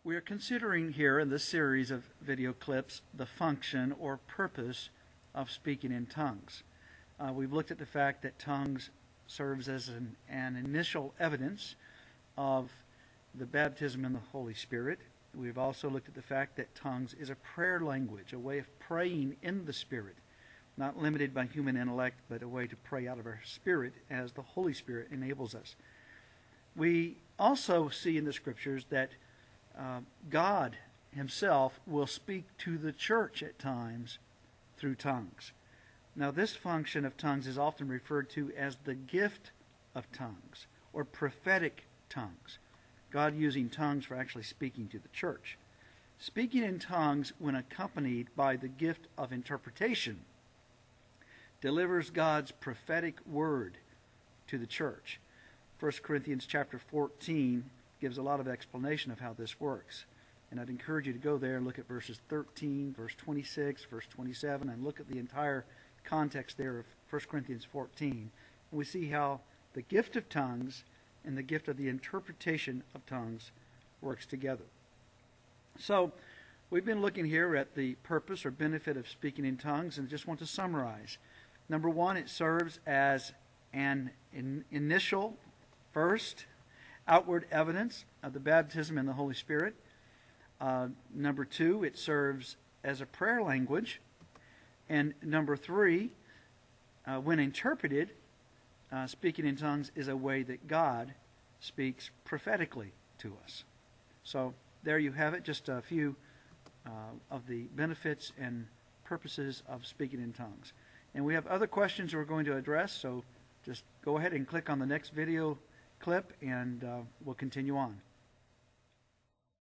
We are considering here in this series of video clips the function or purpose of speaking in tongues. We've looked at the fact that tongues serves as an initial evidence of the baptism in the Holy Spirit. We've also looked at the fact that tongues is a prayer language, a way of praying in the Spirit, not limited by human intellect, but a way to pray out of our spirit as the Holy Spirit enables us. We also see in the Scriptures that God Himself will speak to the church at times through tongues. Now, this function of tongues is often referred to as the gift of tongues or prophetic tongues. God using tongues for actually speaking to the church. Speaking in tongues, when accompanied by the gift of interpretation, delivers God's prophetic word to the church. 1 Corinthians chapter 14 gives a lot of explanation of how this works. And I'd encourage you to go there and look at verses 13, verse 26, verse 27, and look at the entire context there of 1 Corinthians 14. And we see how the gift of tongues and the gift of the interpretation of tongues works together. So, we've been looking here at the purpose or benefit of speaking in tongues, and just want to summarize. Number one, it serves as an initial, first, outward evidence of the baptism in the Holy Spirit. Number two, it serves as a prayer language. And number three, when interpreted, speaking in tongues is a way that God speaks prophetically to us. So there you have it, just a few of the benefits and purposes of speaking in tongues. And we have other questions we're going to address, so just go ahead and click on the next video clip and we'll continue on.